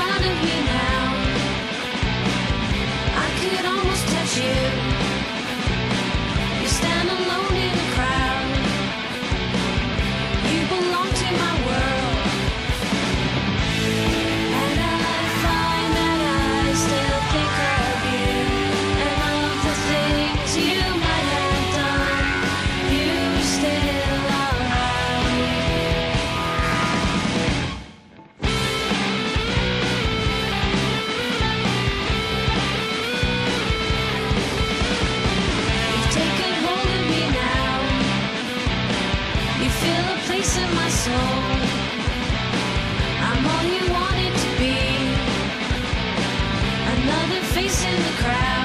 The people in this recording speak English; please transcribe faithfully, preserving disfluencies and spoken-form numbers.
front of me now. I could almost touch you. You stand alone in a crowd. You belong to my world. And I find that I still think of you and of the things you might have done. You're still around. You've taken hold of me now. You fill a place in my soul. I'm all you wanted to be. Another face in the crowd.